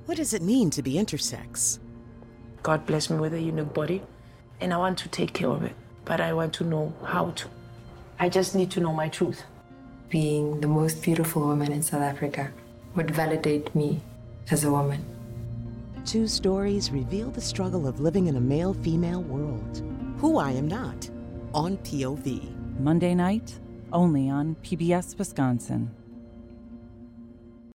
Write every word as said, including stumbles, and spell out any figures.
What does it mean to be intersex? God blessed me with a unique body, and I want to take care of it, but I want to know how to. I just need to know my truth. Being the most beautiful woman in South Africa would validate me as a woman. Two stories reveal the struggle of living in a male-female world. Who I Am Not, on P O V. Monday night, only on P B S Wisconsin.